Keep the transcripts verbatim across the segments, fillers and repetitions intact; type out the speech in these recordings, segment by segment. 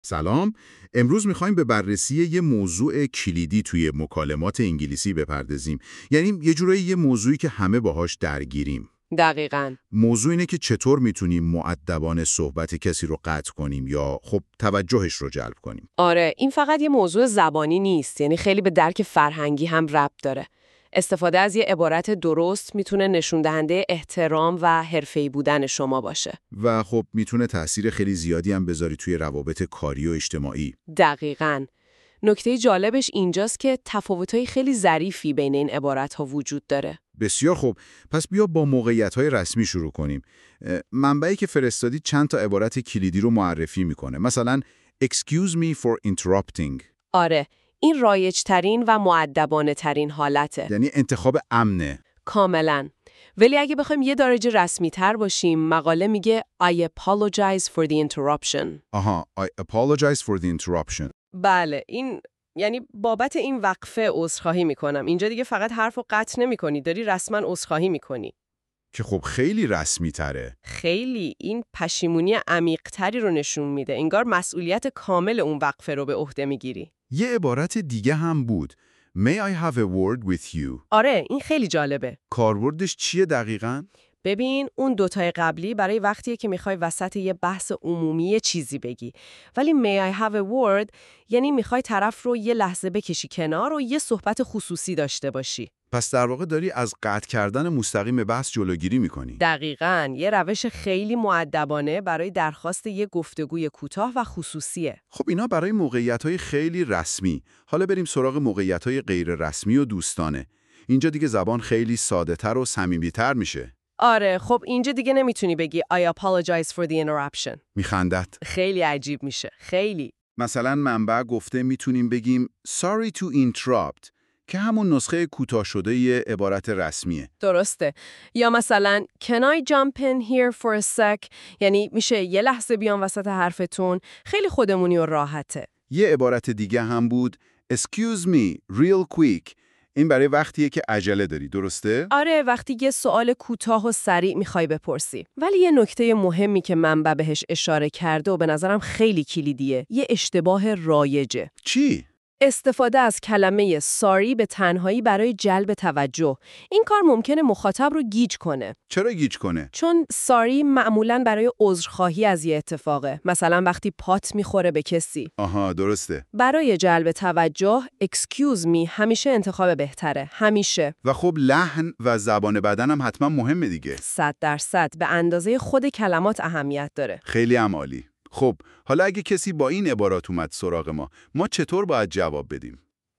سلام، امروز میخوایم به بررسی یه موضوع کلیدی توی مکالمات انگلیسی بپردازیم. یعنی یه جورایی یه موضوعی که همه باهاش درگیریم. دقیقاً. موضوع اینه که چطور میتونیم مؤدبانه صحبت کسی رو قطع کنیم یا خب توجهش رو جلب کنیم. آره، این فقط یه موضوع زبانی نیست، یعنی خیلی به درک فرهنگی هم ربط داره. استفاده از یه عبارت درست میتونه نشون دهنده احترام و حرفه‌ای بودن شما باشه. و خب میتونه تأثیر خیلی زیادی هم بذاری توی روابط کاری و اجتماعی. دقیقاً. نکته جالبش اینجاست که تفاوت‌های خیلی ظریفی بین این عبارت‌ها وجود داره. بسیار خوب، پس بیا با موقعیت‌های رسمی شروع کنیم. اه، منبعی که فرستادی چند تا عبارت کلیدی رو معرفی میکنه. مثلا excuse me for interrupting. آره، این رایج‌ترین و مؤدبانه‌ترین حالته. یعنی انتخاب امنه. کاملاً. ولی اگه بخوایم یه درجه رسمی‌تر باشیم، مقاله میگه I apologize for the interruption. آها، I apologize for the interruption. بله، این یعنی بابت این وقفه عذرخواهی میکنم. اینجا دیگه فقط حرفو قطع نمی‌کنی، داری رسما عذرخواهی میکنی. که خب خیلی رسمی تره. خیلی این پشیمونی عمیق‌تری رو نشون میده. انگار مسئولیت کامل اون وقفه رو به عهده میگیری. یه عبارت دیگه هم بود. May I have a word with you. آره، این خیلی جالبه. کاربردش چیه دقیقاً؟ ببین، اون دوتای قبلی برای وقتیه که میخوای وسط یه بحث عمومی یه چیزی بگی. ولی may I have a word یعنی میخوای طرف رو یه لحظه بکشی کنار و یه صحبت خصوصی داشته باشی. پس در واقع داری از قطع کردن مستقیم بحث جلوگیری میکنی. دقیقاً، یه روش خیلی مؤدبانه برای درخواست یه گفتگوی کوتاه و خصوصیه. خب اینا برای موقعیت‌های خیلی رسمی. حالا بریم سراغ موقعیت‌های غیر رسمی و دوستانه. اینجا دیگه زبان خیلی ساده‌تر و صمیمی‌تر میشه. آره، خب اینجا دیگه نمیتونی بگی I apologize for the interruption. میخندت. خیلی عجیب میشه، خیلی. مثلا منبع گفته میتونیم بگیم sorry to interrupt که همون نسخه کوتاه شده یه عبارت رسمیه. درسته. یا مثلا can I jump in here for a sec یعنی میشه یه لحظه بیان وسط حرفتون، خیلی خودمونی و راحته. یه عبارت دیگه هم بود excuse me real quick. این برای وقتیه که عجله داری، درسته؟ آره، وقتی یه سوال کوتاه و سریع میخوای بپرسی. ولی یه نکته مهمی که منبع بهش اشاره کرده و به نظرم خیلی کلیدیه، یه اشتباه رایجه. چی؟ استفاده از کلمه ساری به تنهایی برای جلب توجه. این کار ممکنه مخاطب رو گیج کنه. چرا گیج کنه؟ چون ساری معمولاً برای عذرخواهی از یه اتفاقه. مثلا وقتی پات میخوره به کسی. آها، درسته. برای جلب توجه excuse me همیشه انتخاب بهتره. همیشه. و خب لحن و زبان بدن هم حتما مهمه دیگه. صد درصد به اندازه خود کلمات اهمیت داره. خیلی هم عالی. خب حالا اگه کسی با این عبارات اومد سراغ ما، ما چطور باید جواب بدیم؟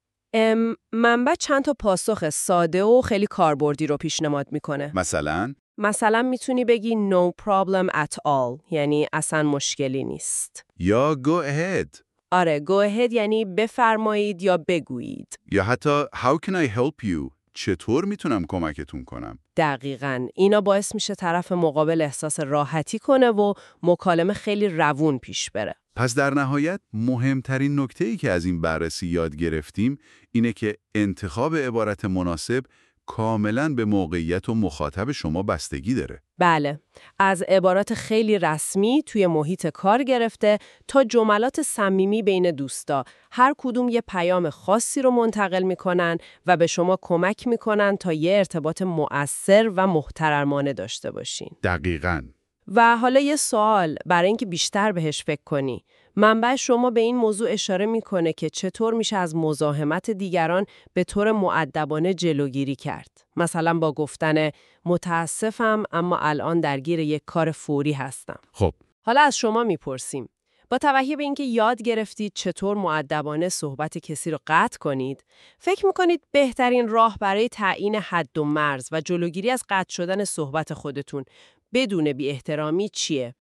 ام منبع چند تا پاسخ ساده و خیلی کاربردی رو پیشنهاد میکنه. مثلا؟ مثلا میتونی بگی no problem at all یعنی اصلا مشکلی نیست. یا go ahead. آره، go ahead یعنی بفرمایید یا بگویید. یا حتی how can I help you؟ چطور میتونم کمکتون کنم؟ دقیقاً. اینا باعث میشه طرف مقابل احساس راحتی کنه و مکالمه خیلی روون پیش بره. پس در نهایت مهمترین نکته‌ای که از این بررسی یاد گرفتیم اینه که انتخاب عبارت مناسب کاملاً به موقعیت و مخاطب شما بستگی داره. بله، از عبارات خیلی رسمی توی محیط کار گرفته تا جملات صمیمی بین دوستا، هر کدوم یه پیام خاصی رو منتقل میکنن و به شما کمک میکنن تا یه ارتباط مؤثر و محترمانه داشته باشین. دقیقاً. و حالا یه سوال برای اینکه بیشتر بهش فکر کنی. منبع شما به این موضوع اشاره میکنه که چطور میشه از مزاحمت دیگران به طور مؤدبانه جلوگیری کرد. مثلا با گفتن متاسفم اما الان درگیر یک کار فوری هستم. خب حالا از شما میپرسیم، با توجه به اینکه یاد گرفتید چطور مؤدبانه صحبت کسی رو قطع کنید، فکر میکنید بهترین راه برای تعیین حد و مرز و جلوگیری از قطع شدن صحبت خودتون بدون بی احترامی چیه؟